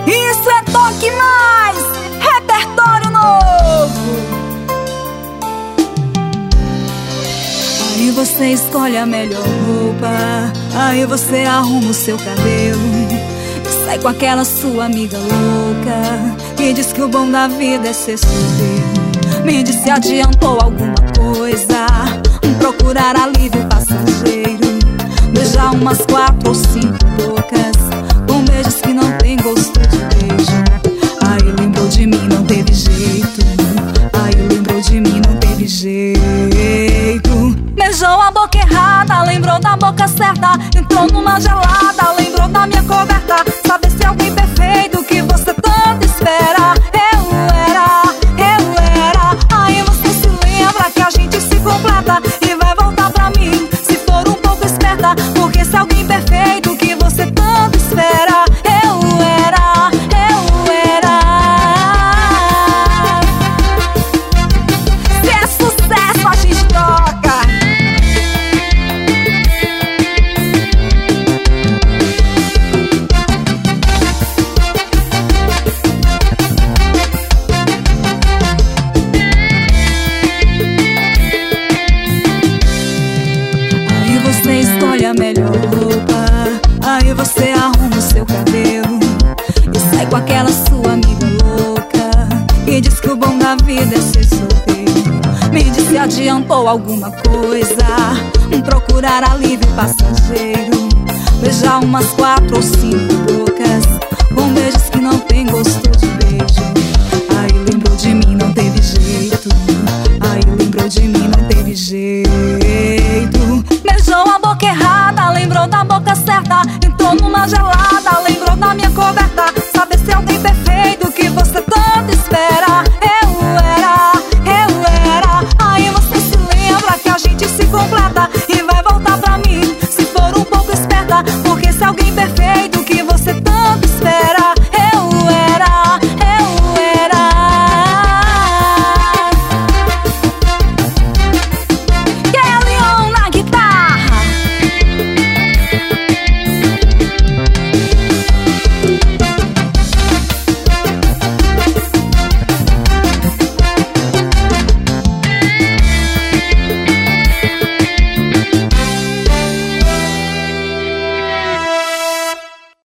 Isso é Toque Mais, repertório novo. Aí você escolhe a melhor roupa, aí você arruma o seu cabelo e sai com aquela sua amiga louca que diz que o bom da vida é ser solteiro. Me diz se adiantou alguma coisa, procurar alívio passageiro, beijar umas 4 ou 5 bocas com beijos que não tem gosto de beijo. Aí lembrou de mim, não teve jeito. Aí lembrou de mim, não teve jeito. Beijou a boca errada, lembrou da boca certa. Entrou numa gelada, lembrou da minha coberta. Sabe se alguém perfeito que você tanto espera. Eu era. Aí você se lembra que a gente se completa e vai voltar pra mim se for um pouco esperta. Porque se alguém perfeito que você tanto espera. Eu era. Se é sucesso a gente toca. Aí você escolhe a melhor roupa, aí você arruma o seu cabelo e sai com aquela sua amiga louca que diz que o bom da vida é ser solteiro. Me diz se adiantou alguma coisa, procurar alívio passageiro, beijar umas 4 ou 5 bocas com beijos que não tem gosto de